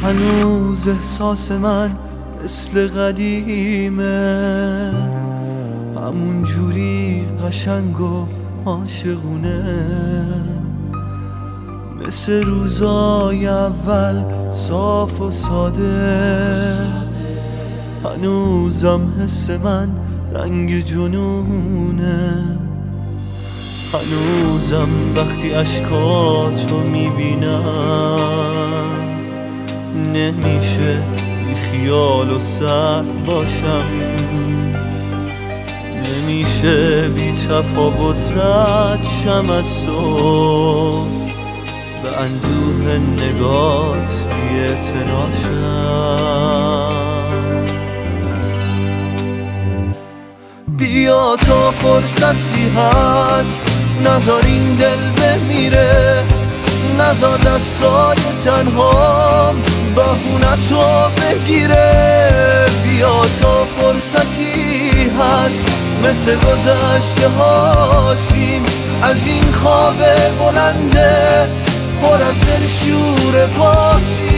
هنوز احساس من مثل قدیمه، همون جوری قشنگ و عاشقونه، مثل روزای اول صاف و ساده. هنوزم حس من رنگ جنونه، هنوزم وقتی اشکاتو میبینم نمیشه بی خیال و سر باشم، نمیشه بی تفاوت رد شم از تو، به اندوه نگات بی‌اعتنا شم. بیا تا فرصتی هست نذار این دل بمیره، نذار دستای تنهام بهونتو بگیره. بیا تا فرصتی هست مثل گذشته هاشیم از این خواب بلنده پر از دل شور باشیم.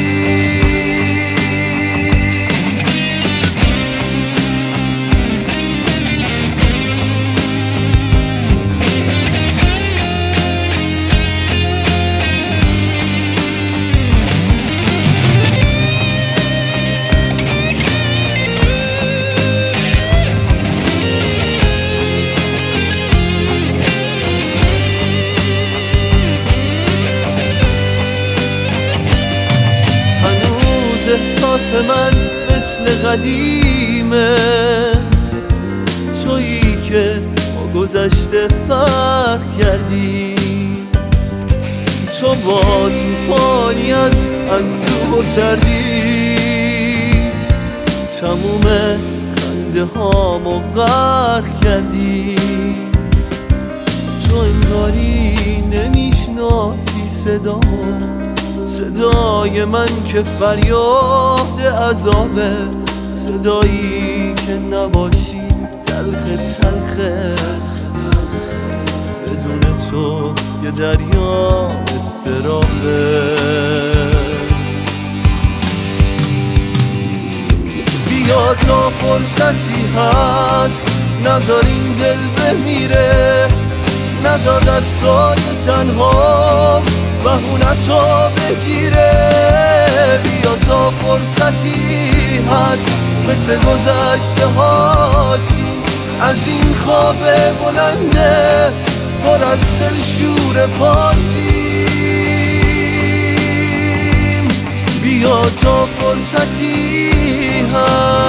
احساس من مثل قدیمه، تویی که با گذشته فرق کردی، تو با توفانی از اندوه و تردید تموم خنده هامو غرق کردی. تو انگاری نمیشناسی صدای من که فریاد عذابه، صدایی که نباشی تلخ تلخه، بدون تو یه دریا استرابه. بیا تا فرصتی هست نذار این دل بمیره، نذار دستای تنهام بهونتو بگیره. بیا تا فرصتی هست مثل گذشته هاشیم از این خواب بلنده پر از دل شور باشیم. بیا تا فرصتی هست